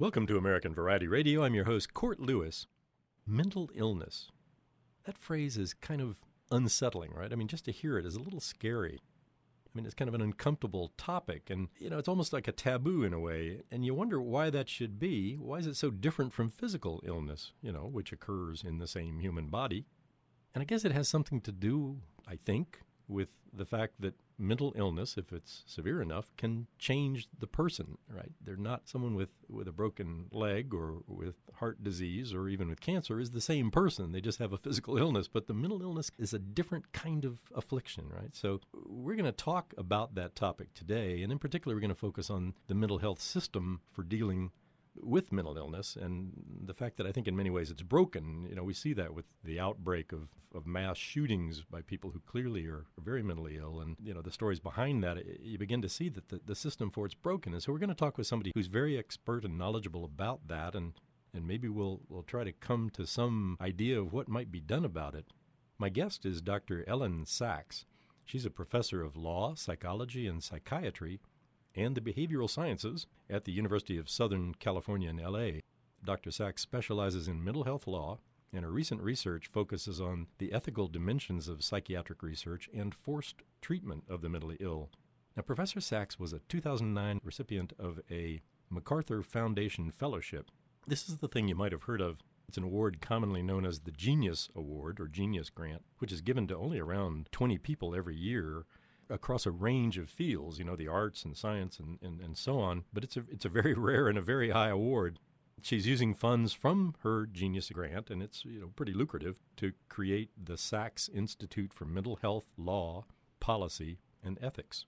Welcome to American Variety Radio. I'm your host, Court Lewis. Mental illness. That phrase is kind of unsettling, right? I mean, just to hear it is a little scary. I mean, it's kind of an uncomfortable topic, and, it's almost like a taboo in a way, and you wonder why that should be. Why is it so different from physical illness, which occurs in the same human body? And I guess it has something to do, I think, with the fact that mental illness, if it's severe enough, can change the person, right? They're not someone with a broken leg or with heart disease or even with cancer is the same person. They just have a physical illness, but the mental illness is a different kind of affliction, right? So we're going to talk about that topic today, and in particular, we're going to focus on the mental health system for dealing with mental illness and the fact that I think in many ways it's broken. We see that with the outbreak of mass shootings by people who clearly are very mentally ill. And, the stories behind that, you begin to see that the system for it's broken. And so we're going to talk with somebody who's very expert and knowledgeable about that. And maybe we'll try to come to some idea of what might be done about it. My guest is Dr. Ellen Sachs. She's a professor of law, psychology, and psychiatry and the behavioral sciences at the University of Southern California in L.A. Dr. Sachs specializes in mental health law, and her recent research focuses on the ethical dimensions of psychiatric research and forced treatment of the mentally ill. Now, Professor Sachs was a 2009 recipient of a MacArthur Foundation Fellowship. This is the thing you might have heard of. It's an award commonly known as the Genius Award or Genius Grant, which is given to only around 20 people every year across a range of fields, the arts and science and so on. But it's a very rare and a very high award. She's using funds from her Genius Grant, and it's pretty lucrative, to create the Sachs Institute for Mental Health, Law, Policy, and Ethics.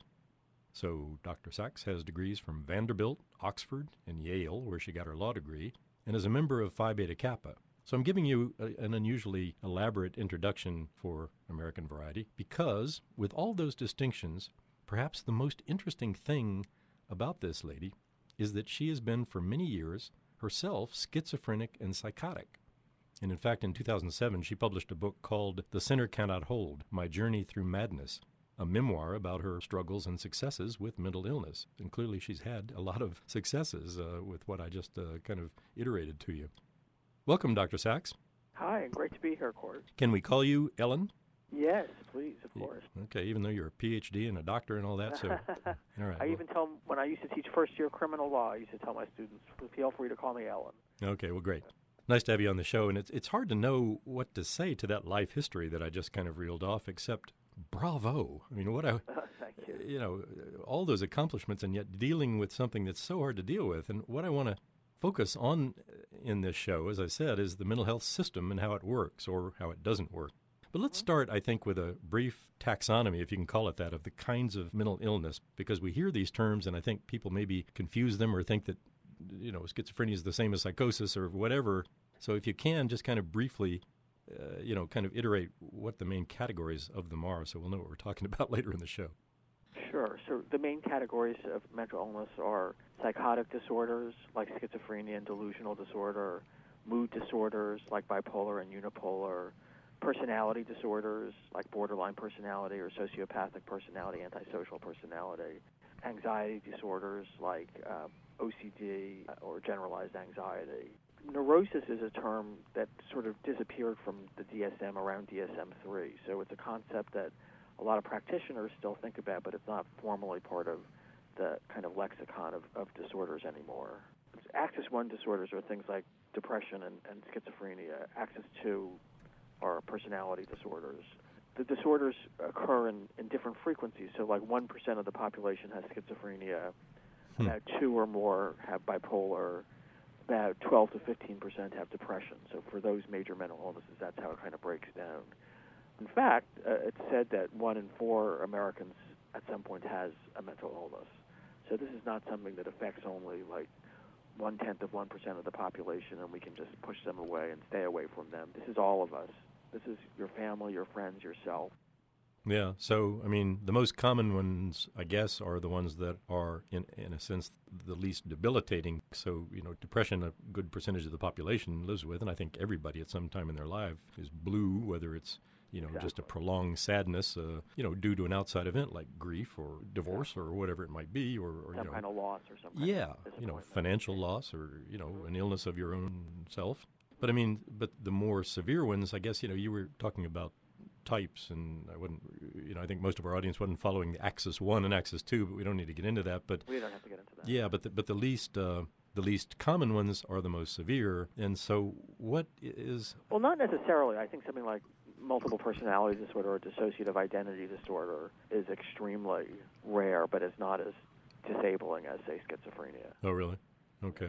So Dr. Sachs has degrees from Vanderbilt, Oxford, and Yale, where she got her law degree, and is a member of Phi Beta Kappa. So I'm giving you an unusually elaborate introduction for American Variety because, with all those distinctions, perhaps the most interesting thing about this lady is that she has been for many years herself schizophrenic and psychotic. And in fact, in 2007, she published a book called The Sinner Cannot Hold, My Journey Through Madness, a memoir about her struggles and successes with mental illness. And clearly she's had a lot of successes with what I just kind of iterated to you. Welcome, Dr. Sachs. Hi, great to be here, Court. Can we call you Ellen? Yes, please, of course. Okay, even though you're a PhD and a doctor and all that, so all right. Even tell when I used to teach first-year criminal law, I used to tell my students, feel free to call me Ellen. Okay, well, great. Nice to have you on the show, and it's hard to know what to say to that life history that I just kind of reeled off, except bravo. I mean, Thank you. All those accomplishments, and yet dealing with something that's so hard to deal with. And what I want to focus on in this show, as I said, is the mental health system and how it works or how it doesn't work. But let's start, I think, with a brief taxonomy, if you can call it that, of the kinds of mental illness, because we hear these terms and I think people maybe confuse them or think that, schizophrenia is the same as psychosis or whatever. So if you can, just kind of briefly, kind of iterate what the main categories of them are so we'll know what we're talking about later in the show. Sure. So the main categories of mental illness are psychotic disorders like schizophrenia and delusional disorder, mood disorders like bipolar and unipolar, personality disorders like borderline personality or sociopathic personality, antisocial personality, anxiety disorders like OCD or generalized anxiety. Neurosis is a term that sort of disappeared from the DSM around DSM-3, so it's a concept that a lot of practitioners still think about, but it's not formally part of the kind of lexicon of disorders anymore. Axis 1 disorders are things like depression and schizophrenia. Axis 2 are personality disorders. The disorders occur in different frequencies, so like 1% of the population has schizophrenia, about 2 or more have bipolar, about 12 to 15% have depression. So for those major mental illnesses, that's how it kind of breaks down. In fact, it's said that 1 in 4 Americans at some point has a mental illness. So this is not something that affects only like 1/10 of 1% of the population and we can just push them away and stay away from them. This is all of us. This is your family, your friends, yourself. Yeah, so, I mean, the most common ones, I guess, are the ones that are, in a sense, the least debilitating. So, depression, a good percentage of the population lives with, and I think everybody at some time in their life is blue, whether it's, just a prolonged sadness, due to an outside event like grief or divorce or whatever it might be, or some kind of loss or something. Financial loss or an illness of your own self. But but the more severe ones, I guess, you were talking about types, and I wouldn't, I think most of our audience wasn't following the Axis 1 and Axis 2, but we don't need to get into that. But we don't have to get into that. Yeah, but the least common ones are the most severe. And so what is... Well, not necessarily. I think something like multiple personality disorder or dissociative identity disorder is extremely rare, but it's not as disabling as, say, schizophrenia. Oh, really? Okay.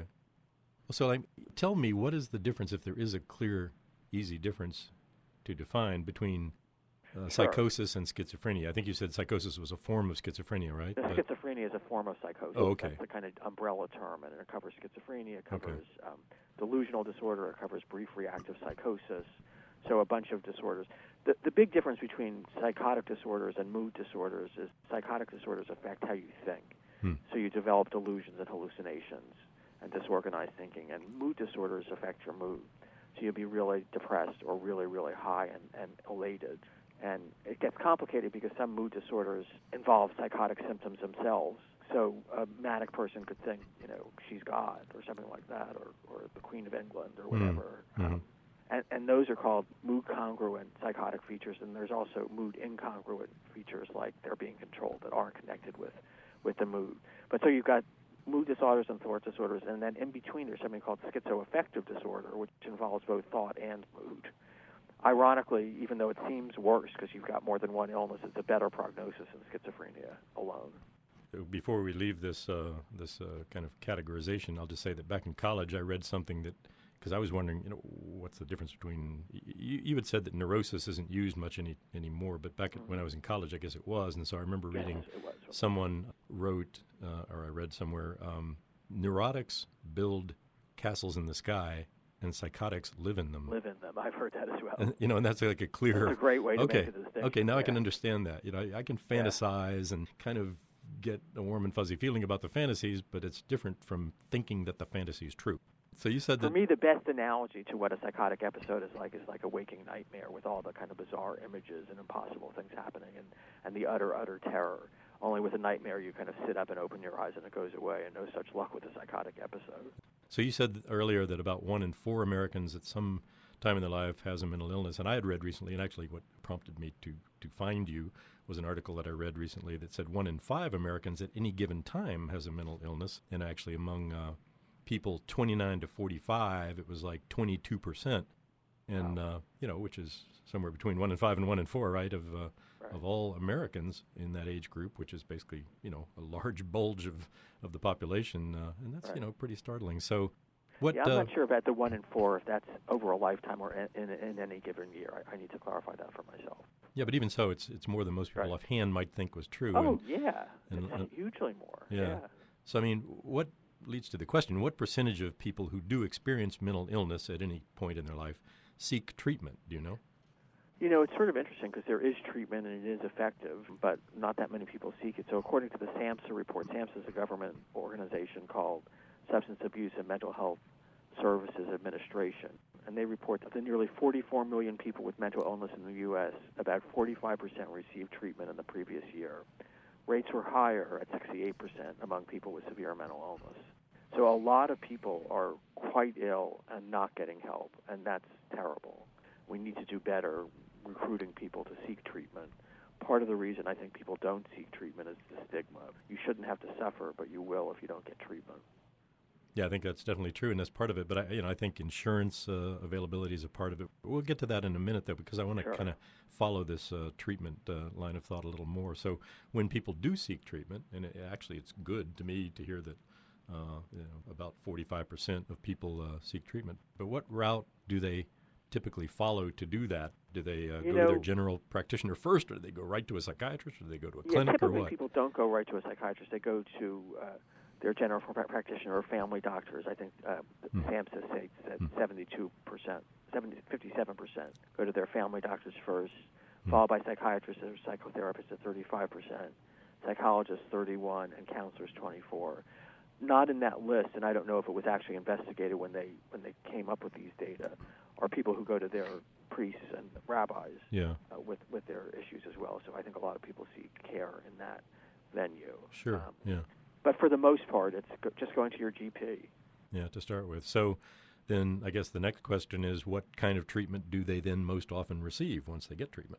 So tell me, what is the difference, if there is a clear, easy difference to define, between psychosis and schizophrenia? I think you said psychosis was a form of schizophrenia, right? Schizophrenia is a form of psychosis. Oh, okay. That's the kind of umbrella term, and it covers schizophrenia, it covers delusional disorder, it covers brief reactive psychosis, so a bunch of disorders. The big difference between psychotic disorders and mood disorders is psychotic disorders affect how you think. So you develop delusions and hallucinations and disorganized thinking, and mood disorders affect your mood. So you'll be really depressed or really, really high and elated. And it gets complicated because some mood disorders involve psychotic symptoms themselves. So a manic person could think, she's God or something like that, or the Queen of England or whatever. And those are called mood-congruent psychotic features. And there's also mood-incongruent features, like they're being controlled, that aren't connected with the mood. But so you've got mood disorders and thought disorders, and then in between there's something called schizoaffective disorder, which involves both thought and mood. Ironically, even though it seems worse because you've got more than one illness, it's a better prognosis in schizophrenia alone. Before we leave this kind of categorization, I'll just say that back in college I read something that, because I was wondering, what's the difference between, you had said that neurosis isn't used much anymore, but back when I was in college, I guess it was, and so I remember reading, someone wrote, or I read somewhere, neurotics build castles in the sky, and psychotics live in them. I've heard that as well. And that's like a clear... That's a great way to make a distinction. Okay, now I can understand that. I can fantasize and kind of get a warm and fuzzy feeling about the fantasies, but it's different from thinking that the fantasy is true. So you said that... For me, the best analogy to what a psychotic episode is like a waking nightmare with all the kind of bizarre images and impossible things happening and the utter terror. Only with a nightmare, you kind of sit up and open your eyes and it goes away, and no such luck with a psychotic episode. So you said earlier that about 1 in 4 Americans at some time in their life has a mental illness. And I had read recently, and actually what prompted me to find you was an article that I read recently that said 1 in 5 Americans at any given time has a mental illness. And actually among people 29 to 45, it was like 22%. And, which is somewhere between 1 in 5 and 1 in 4, right, of all Americans in that age group, which is basically, a large bulge of the population. And that's, pretty startling. So what... I'm not sure about the 1 in 4, if that's over a lifetime or in any given year. I need to clarify that for myself. Yeah, but even so, it's more than most people offhand might think was true. Oh, it's hugely more. Yeah. So, what leads to the question, what percentage of people who do experience mental illness at any point in their life seek treatment? Do you know? It's sort of interesting because there is treatment and it is effective, but not that many people seek it. So according to the SAMHSA report, SAMHSA is a government organization called Substance Abuse and Mental Health Services Administration, and they report that the nearly 44 million people with mental illness in the U.S., about 45% received treatment in the previous year. Rates were higher at 68% among people with severe mental illness. So a lot of people are quite ill and not getting help, and that's terrible. We need to do better recruiting people to seek treatment. Part of the reason I think people don't seek treatment is the stigma. You shouldn't have to suffer, but you will if you don't get treatment. Yeah, I think that's definitely true, and that's part of it. But I think insurance availability is a part of it. We'll get to that in a minute, though, because I want to kind of follow this treatment line of thought a little more. So when people do seek treatment, and it's good to me to hear that about 45% of people seek treatment. But what route do they typically follow to do that? Do they go to their general practitioner first, or do they go right to a psychiatrist, or do they go to a clinic, or what? Typically people don't go right to a psychiatrist. They go to their general practitioner or family doctors. I think SAMHSA states that 57% go to their family doctors first, followed by psychiatrists or psychotherapists at 35%, psychologists 31%, and counselors 24%. Not in that list, and I don't know if it was actually investigated when they came up with these data, are people who go to their priests and rabbis Yeah. With their issues as well. So I think a lot of people seek care in that venue. Sure. Yeah. But for the most part, it's just going to your GP. Yeah, to start with. So then I guess the next question is, what kind of treatment do they then most often receive once they get treatment?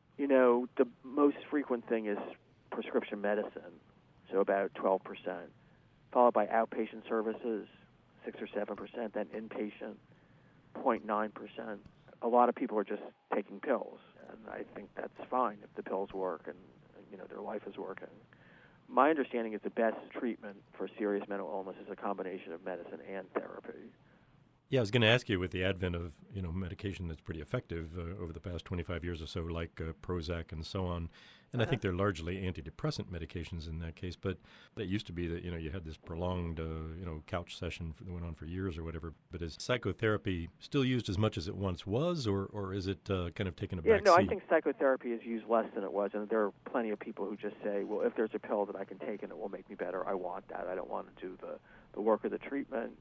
The most frequent thing is prescription medicine, so about 12%, followed by outpatient services, 6 or 7%, then inpatient, 0.9%. A lot of people are just taking pills, and I think that's fine if the pills work and their life is working. My understanding is the best treatment for serious mental illness is a combination of medicine and therapy. Yeah, I was going to ask you, with the advent of medication that's pretty effective over the past 25 years or so, like Prozac and so on, and I think they're largely antidepressant medications in that case, but that used to be that you had this prolonged couch session that went on for years or whatever. But is psychotherapy still used as much as it once was, or is it kind of taken a back seat? I think psychotherapy is used less than it was, and there are plenty of people who just say, well, if there's a pill that I can take and it will make me better, I want that. I don't want to do the work of the treatment.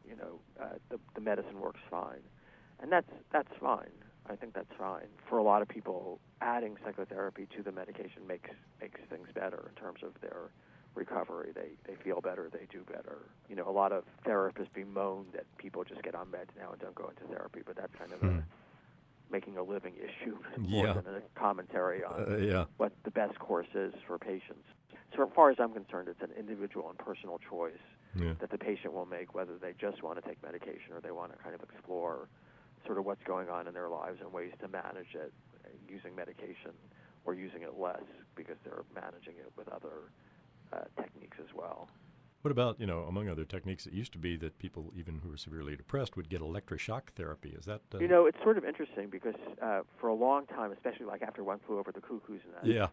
The medicine works fine, and that's fine. I think that's fine. For a lot of people, adding psychotherapy to the medication makes things better in terms of their recovery. They feel better. They do better. A lot of therapists bemoan that people just get on meds now and don't go into therapy, but that's kind of making a living issue more than a commentary on what the best course is for patients. So as far as I'm concerned, it's an individual and personal choice that the patient will make, whether they just want to take medication or they want to kind of explore sort of what's going on in their lives and ways to manage it using medication or using it less because they're managing it with other techniques as well. What about, among other techniques, it used to be that people, even who were severely depressed, would get electroshock therapy. Is that... it's sort of interesting because for a long time, especially like after One Flew Over the Cuckoo's Nest,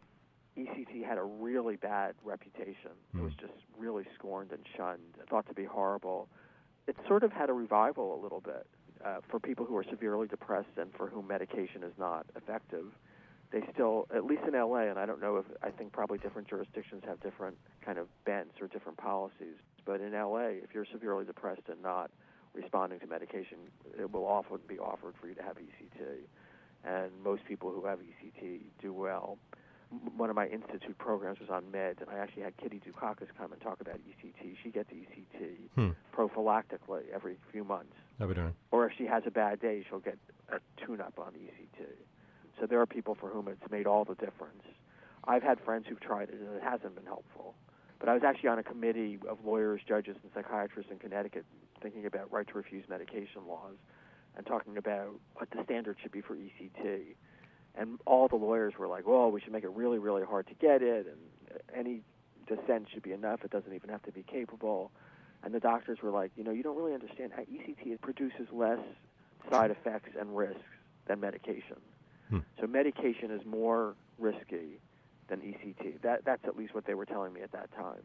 ECT had a really bad reputation. It was just really scorned and shunned, thought to be horrible. It sort of had a revival a little bit for people who are severely depressed and for whom medication is not effective. They still, at least in L.A., and I think probably different jurisdictions have different kind of bents or different policies, but in L.A., if you're severely depressed and not responding to medication, it will often be offered for you to have ECT. And most people who have ECT do well. One of my institute programs was on meds, and I actually had Kitty Dukakis come and talk about ECT. She gets ECT prophylactically every few months. Or if she has a bad day, she'll get a tune-up on ECT. So there are people for whom it's made all the difference. I've had friends who've tried it, and it hasn't been helpful. But I was actually on a committee of lawyers, judges, and psychiatrists in Connecticut thinking about right to refuse medication laws and talking about what the standard should be for ECT. And all the lawyers were like, well, we should make it really, really hard to get it, and any dissent should be enough. It doesn't even have to be capable. And the doctors were like, you don't really understand how ECT produces less side effects and risks than medication. So medication is more risky than ECT. That's at least what they were telling me at that time.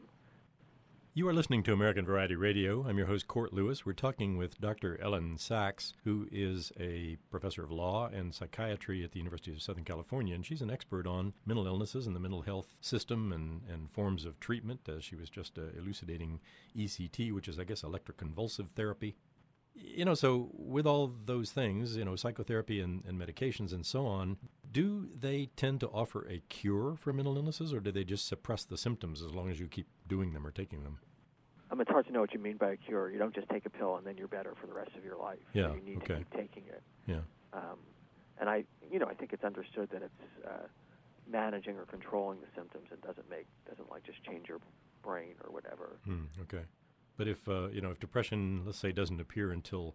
You are listening to American Variety Radio. I'm your host, Court Lewis. We're talking with Dr. Ellen Sachs, who is a professor of law and psychiatry at the University of Southern California, and she's an expert on mental illnesses and the mental health system and forms of treatment. She was just elucidating ECT, which is, I guess, electroconvulsive therapy. So with all those things, psychotherapy and medications and so on, do they tend to offer a cure for mental illnesses, or do they just suppress the symptoms as long as you keep doing them or taking them? It's hard to know what you mean by a cure. You don't just take a pill and then you're better for the rest of your life. Yeah, you need to keep taking it. Yeah. And I think it's understood that it's managing or controlling the symptoms. It doesn't just change your brain or whatever. Okay. But if if depression, let's say, doesn't appear until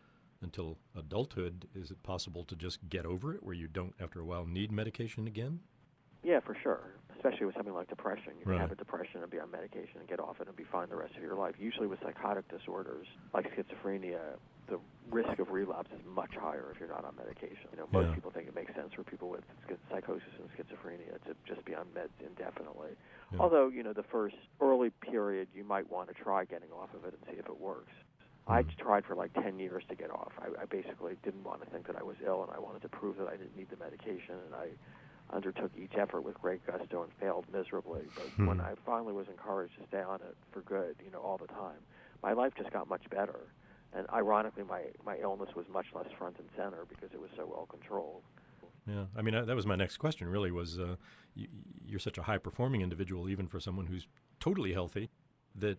adulthood, is it possible to just get over it, where you don't, after a while, need medication again? Yeah, for sure. Especially with something like depression. You can Right. have a depression and be on medication and get off it and be fine the rest of your life. Usually with psychotic disorders like schizophrenia, the risk of relapse is much higher if you're not on medication. Most people think it makes sense for people with psychosis and schizophrenia to just be on meds indefinitely. Yeah. Although, the first early period, you might want to try getting off of it and see if it works. I tried for like 10 years to get off. I basically didn't want to think that I was ill, and I wanted to prove that I didn't need the medication, and I undertook each effort with great gusto and failed miserably. But when I finally was encouraged to stay on it for good, all the time, my life just got much better. And ironically, my illness was much less front and center because it was so well controlled. Yeah, I mean, that was my next question, really, was you're such a high-performing individual, even for someone who's totally healthy, that,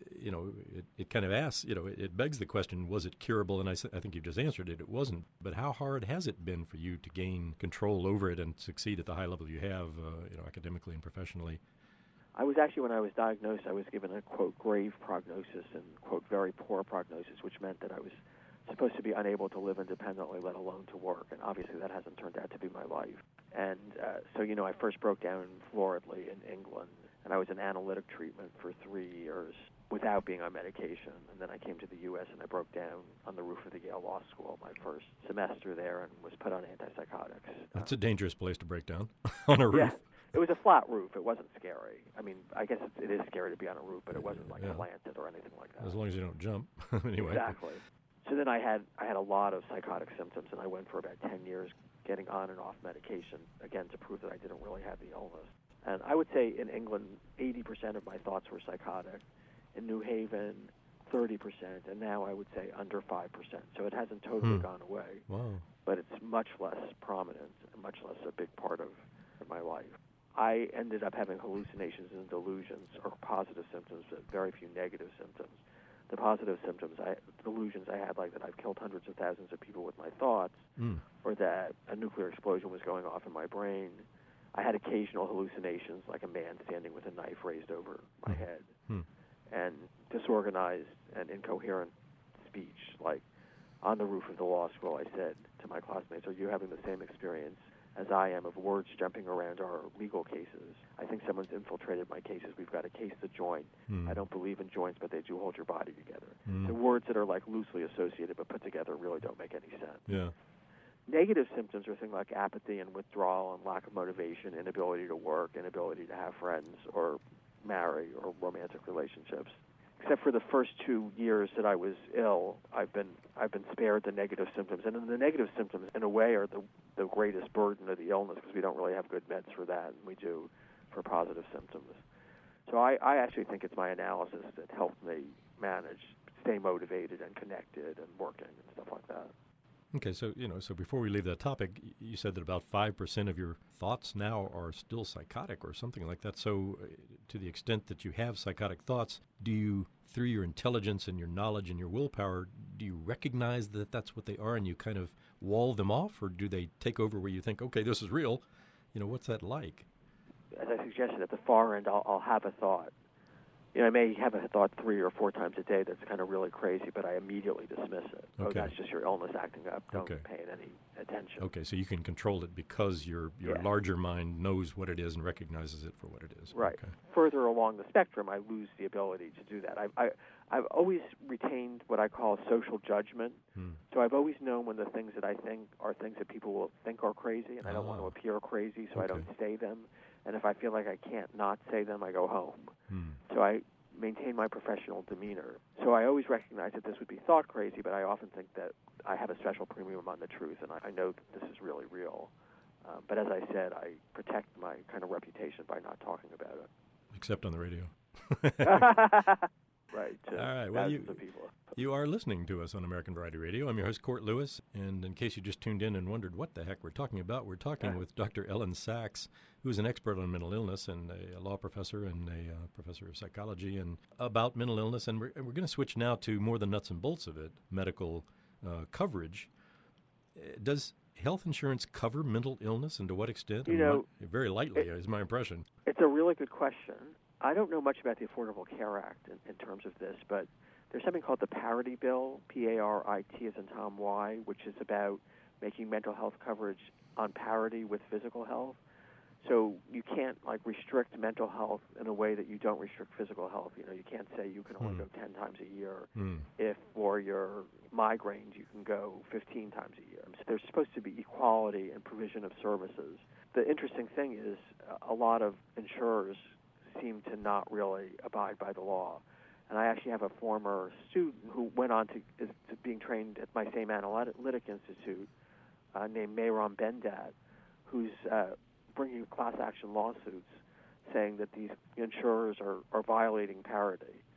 it kind of asks, it begs the question, was it curable? And I think you just answered it. It wasn't. But how hard has it been for you to gain control over it and succeed at the high level you have, academically and professionally? I was actually, when I was diagnosed, I was given a, quote, grave prognosis and, quote, very poor prognosis, which meant that I was supposed to be unable to live independently, let alone to work. And obviously that hasn't turned out to be my life. And so, I first broke down floridly in England, and I was in analytic treatment for 3 years without being on medication. And then I came to the U.S. and I broke down on the roof of the Yale Law School my first semester there and was put on antipsychotics. That's a dangerous place to break down, on a roof. Yeah. It was a flat roof. It wasn't scary. I mean, I guess it is scary to be on a roof, but it wasn't slanted or anything like that. As long as you don't jump, anyway. Exactly. So then I had a lot of psychotic symptoms, and I went for about 10 years getting on and off medication, again, to prove that I didn't really have the illness. And I would say in England, 80% of my thoughts were psychotic. In New Haven, 30%, and now I would say under 5%. So it hasn't totally gone away. Wow. But it's much less prominent and much less a big part of my life. I ended up having hallucinations and delusions, or positive symptoms, but very few negative symptoms. The positive symptoms, delusions I had, like that I've killed hundreds of thousands of people with my thoughts, or that a nuclear explosion was going off in my brain. I had occasional hallucinations, like a man standing with a knife raised over my head, and disorganized and incoherent speech. Like on the roof of the law school, I said to my classmates, "Are you having the same experience as I am of words jumping around our legal cases? I think someone's infiltrated my cases. We've got a case to joint. I don't believe in joints, but they do hold your body together." So words that are like loosely associated but put together really don't make any sense. Yeah. Negative symptoms are things like apathy and withdrawal and lack of motivation, inability to work, inability to have friends or marry or romantic relationships. Except for the first 2 years that I was ill, I've been spared the negative symptoms. And the negative symptoms, in a way, are the greatest burden of the illness because we don't really have good meds for that, and we do for positive symptoms. So I actually think it's my analysis that helped me stay motivated and connected and working and stuff like that. Okay, so before we leave that topic, you said that about 5% of your thoughts now are still psychotic or something like that. So to the extent that you have psychotic thoughts, do you, through your intelligence and your knowledge and your willpower, do you recognize that that's what they are and you kind of wall them off, or do they take over where you think, okay, this is real? What's that like? As I suggested, at the far end, I'll have a thought. I may have a thought 3 or 4 times a day that's kind of really crazy, but I immediately dismiss it. Okay. Oh, that's just your illness acting up. Don't Okay. pay it any attention. Okay, so you can control it because your larger mind knows what it is and recognizes it for what it is. Right. Okay. Further along the spectrum, I lose the ability to do that. I've always retained what I call social judgment. So I've always known when the things that I think are things that people will think are crazy, and I don't want to appear crazy, so I don't say them. And if I feel like I can't not say them, I go home. So I maintain my professional demeanor. So I always recognize that this would be thought crazy, but I often think that I have a special premium on the truth, and I know that this is really real. But as I said, I protect my kind of reputation by not talking about it. Except on the radio. Right. All right. Well, people. You are listening to us on American Variety Radio. I'm your host, Court Lewis, and in case you just tuned in and wondered what the heck we're talking about, we're talking with Dr. Elyn Saks, who's an expert on mental illness and a law professor and a professor of psychology, and about mental illness. And we're going to switch now to more the nuts and bolts of it, medical coverage. Does health insurance cover mental illness, and to what extent? Very lightly is my impression. It's a really good question. I don't know much about the Affordable Care Act in terms of this, but there's something called the Parity Bill, P-A-R-I-T as in Tom Y, which is about making mental health coverage on parity with physical health. So you can't restrict mental health in a way that you don't restrict physical health. You can't say you can only go 10 times a year if for your migraines you can go 15 times a year. So there's supposed to be equality in provision of services. The interesting thing is a lot of insurers seem to not really abide by the law. And I actually have a former student who went on to being trained at my same analytic institute named Mayram Bendat, who's bringing class action lawsuits saying that these insurers are violating parity.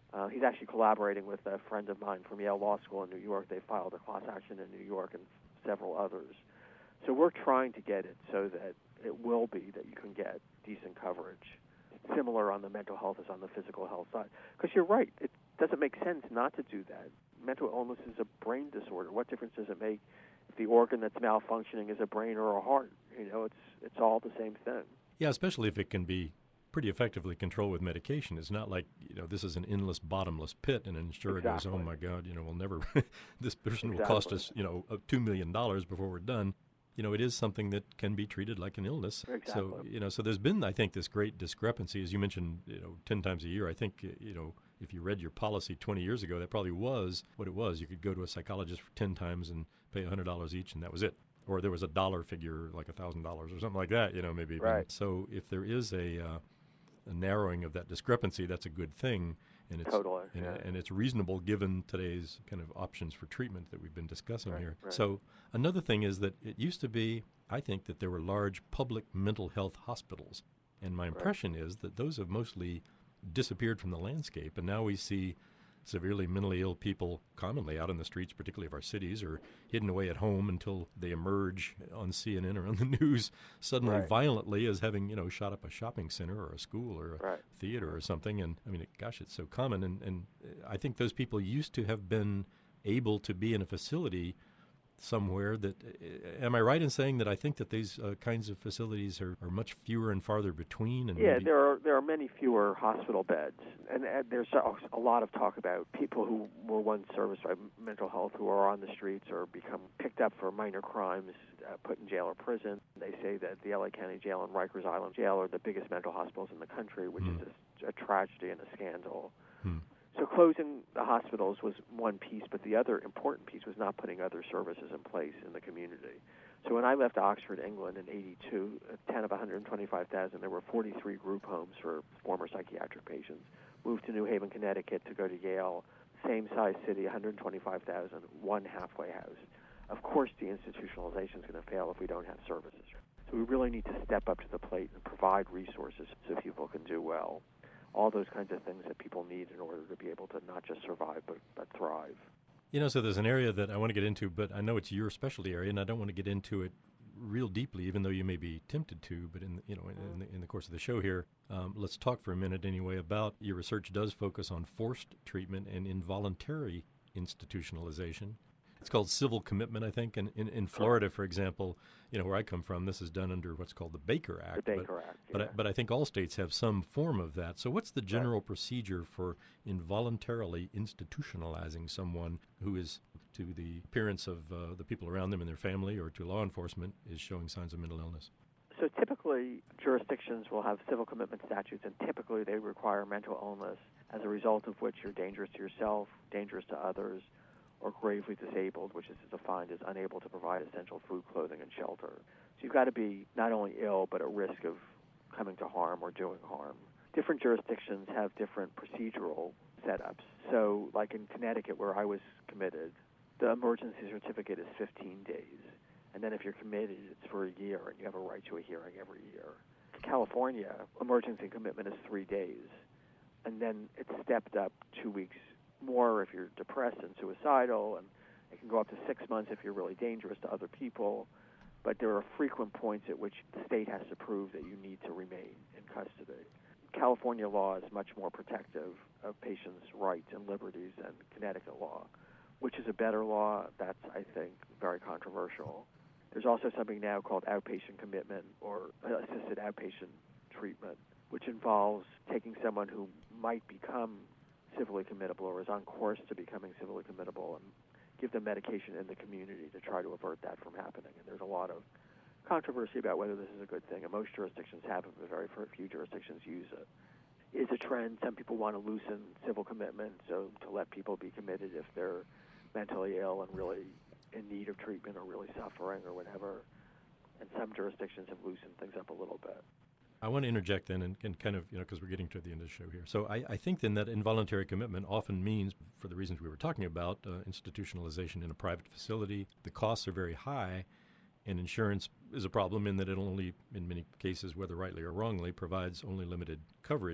He's actually collaborating with a friend of mine from Yale Law School in New York. They filed a class action in New York and several others. So we're trying to get it so that it will be that you can get decent coverage, similar on the mental health as on the physical health side. Because you're right, it doesn't make sense not to do that. Mental illness is a brain disorder. What difference does it make if the organ that's malfunctioning is a brain or a heart? It's all the same thing. Yeah, especially if it can be pretty effectively controlled with medication. It's not like, this is an endless, bottomless pit, and an insurer goes, oh, my God, we'll never, this person will cost us, $2 million before we're done. It is something that can be treated like an illness. Exactly. So, so there's been, I think, this great discrepancy. As you mentioned, 10 times a year. I think, if you read your policy 20 years ago, that probably was what it was. You could go to a psychologist for 10 times and pay $100 each, and that was it. Or there was a dollar figure, like $1,000 or something like that, maybe. Right. So if there is a narrowing of that discrepancy, that's a good thing. And it's, totally. And it's reasonable given today's kind of options for treatment that we've been discussing here. Right. So another thing is that it used to be, I think, that there were large public mental health hospitals. And my impression is that those have mostly disappeared from the landscape. And now we see severely mentally ill people commonly out in the streets, particularly of our cities, or hidden away at home until they emerge on CNN or on the news suddenly violently as having, shot up a shopping center or a school or a theater or something. And I mean, it's so common. And I think those people used to have been able to be in a facility somewhere that, am I right in saying that I think that these kinds of facilities are much fewer and farther between? And there are many fewer hospital beds, and there's a lot of talk about people who were once serviced by mental health who are on the streets or become picked up for minor crimes, put in jail or prison. They say that the LA County Jail and Rikers Island Jail are the biggest mental hospitals in the country, which is a tragedy and a scandal. So closing the hospitals was one piece, but the other important piece was not putting other services in place in the community. So when I left Oxford, England in 82, 10 of 125,000, there were 43 group homes for former psychiatric patients. Moved to New Haven, Connecticut to go to Yale, same size city, 125,000, one halfway house. Of course the institutionalization is going to fail if we don't have services. So we really need to step up to the plate and provide resources so people can do well. All those kinds of things that people need in order to be able to not just survive, but thrive. So there's an area that I want to get into, but I know it's your specialty area, and I don't want to get into it real deeply, even though you may be tempted to. But in the course of the show here, let's talk for a minute anyway about your research does focus on forced treatment and involuntary institutionalization. It's called civil commitment, I think. And in Florida, for example, where I come from, this is done under what's called the Baker Act. The Baker Act. But I think all states have some form of that. So what's the general procedure for involuntarily institutionalizing someone who is, to the appearance of the people around them and their family or to law enforcement, is showing signs of mental illness? So typically, jurisdictions will have civil commitment statutes, and typically they require mental illness as a result of which you're dangerous to yourself, dangerous to others, or gravely disabled, which is defined as unable to provide essential food, clothing, and shelter. So you've got to be not only ill, but at risk of coming to harm or doing harm. Different jurisdictions have different procedural setups. So like in Connecticut, where I was committed, the emergency certificate is 15 days. And then if you're committed, it's for a year, and you have a right to a hearing every year. In California, emergency commitment is 3 days. And then it's stepped up 2 weeks more if you're depressed and suicidal, and it can go up to 6 months if you're really dangerous to other people. But there are frequent points at which the state has to prove that you need to remain in custody. California law is much more protective of patients' rights and liberties than Connecticut law. Which is a better law? That's, I think, very controversial. There's also something now called outpatient commitment or assisted outpatient treatment, which involves taking someone who might become civilly committable or is on course to becoming civilly committable and give them medication in the community to try to avert that from happening. And there's a lot of controversy about whether this is a good thing. And most jurisdictions have it, but very few jurisdictions use it. It's a trend. Some people want to loosen civil commitment, so to let people be committed if they're mentally ill and really in need of treatment or really suffering or whatever. And some jurisdictions have loosened things up a little bit. I want to interject then and kind of, because we're getting to the end of the show here. So I think then that involuntary commitment often means, for the reasons we were talking about, institutionalization in a private facility. The costs are very high, and insurance is a problem in that it only, in many cases, whether rightly or wrongly, provides only limited coverage.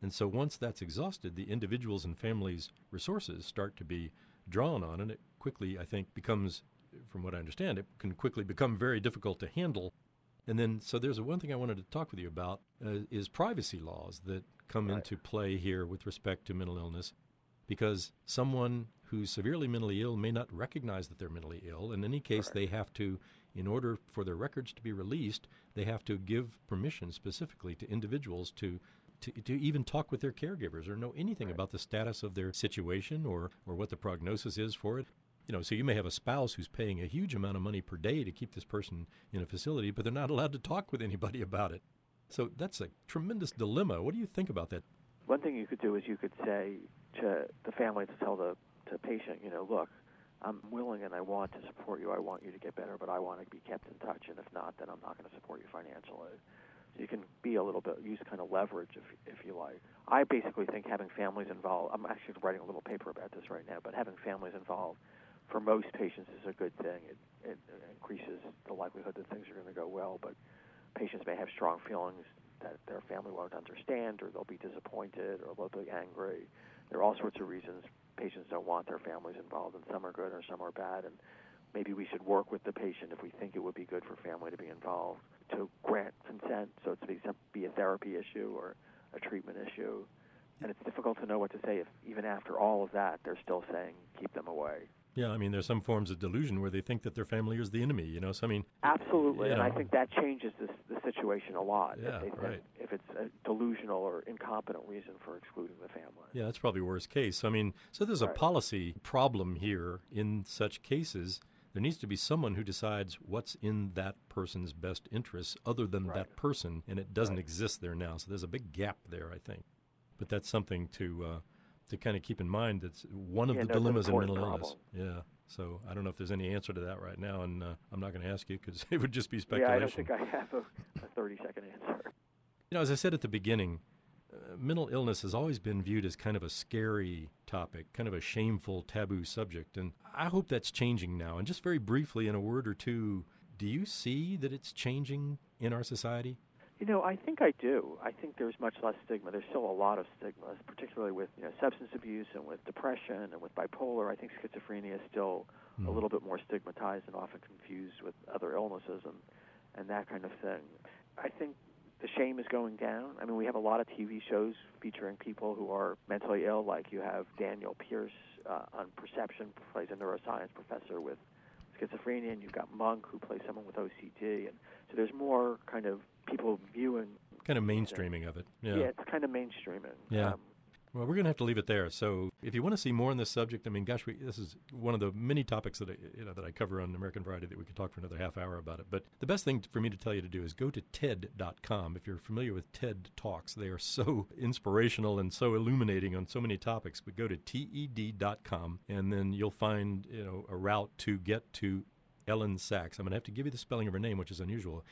And so once that's exhausted, the individuals and families' resources start to be drawn on, and it quickly, I think, becomes, from what I understand, it can quickly become very difficult to handle. And then, so there's one thing I wanted to talk with you about is privacy laws that come into play here with respect to mental illness, because someone who's severely mentally ill may not recognize that they're mentally ill. In any case, they have to, in order for their records to be released, they have to give permission specifically to individuals to even talk with their caregivers or know anything about the status of their situation or what the prognosis is for it. So you may have a spouse who's paying a huge amount of money per day to keep this person in a facility, but they're not allowed to talk with anybody about it. So that's a tremendous dilemma. What do you think about that? One thing you could do is you could say to the family, to tell the patient, look, I'm willing and I want to support you. I want you to get better, but I want to be kept in touch. And if not, then I'm not going to support you financially. So you can be a little bit, use kind of leverage if you like. I basically think having families involved, I'm actually writing a little paper about this right now, but having families involved for most patients is a good thing. It increases the likelihood that things are going to go well, but patients may have strong feelings that their family won't understand, or they'll be disappointed, or they'll be angry. There are all sorts of reasons patients don't want their families involved, and some are good or some are bad, and maybe we should work with the patient if we think it would be good for family to be involved, to grant consent, so it's be a therapy issue or a treatment issue. And it's difficult to know what to say if even after all of that, they're still saying, keep them away. Yeah, I mean, there's some forms of delusion where they think that their family is the enemy, So, I mean... Absolutely, and I think that changes the situation a lot. Yeah, if it's a delusional or incompetent reason for excluding the family. Yeah, that's probably worst case. So there's a policy problem here in such cases. There needs to be someone who decides what's in that person's best interests other than that person, and it doesn't exist there now. So there's a big gap there, I think. But that's something to kind of keep in mind. That's one of the dilemmas in mental illness. Yeah. So I don't know if there's any answer to that right now, and I'm not going to ask you because it would just be speculation. Yeah, I don't think I have a 30-second answer. As I said at the beginning, mental illness has always been viewed as kind of a scary topic, kind of a shameful, taboo subject, and I hope that's changing now. And just very briefly, in a word or two, do you see that it's changing in our society? I think I do. I think there's much less stigma. There's still a lot of stigma, particularly with substance abuse and with depression and with bipolar. I think schizophrenia is still a little bit more stigmatized and often confused with other illnesses and that kind of thing. I think the shame is going down. I mean, we have a lot of TV shows featuring people who are mentally ill, like you have Daniel Pierce on Perception, who plays a neuroscience professor with schizophrenia, and you've got Monk, who plays someone with OCD. And so there's more kind of people viewing... Kind of mainstreaming of it. Yeah, it's kind of mainstreaming. Yeah. Well, we're going to have to leave it there. So if you want to see more on this subject, I mean, gosh, this is one of the many topics that I cover on American Variety that we could talk for another half hour about it. But the best thing for me to tell you to do is go to TED.com. If you're familiar with TED Talks, they are so inspirational and so illuminating on so many topics. But go to TED.com, and then you'll find a route to get to Elyn Saks. I'm going to have to give you the spelling of her name, which is unusual.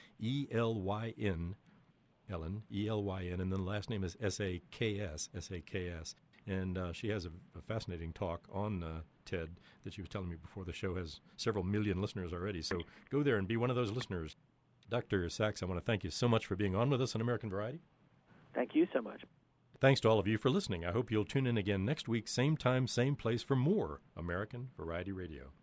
E-L-Y-N. Elyn, E-L-Y-N, and then the last name is S-A-K-S, S-A-K-S. And she has a fascinating talk on TED that she was telling me before the show has several million listeners already. So go there and be one of those listeners. Dr. Saks, I want to thank you so much for being on with us on American Variety. Thank you so much. Thanks to all of you for listening. I hope you'll tune in again next week, same time, same place, for more American Variety Radio.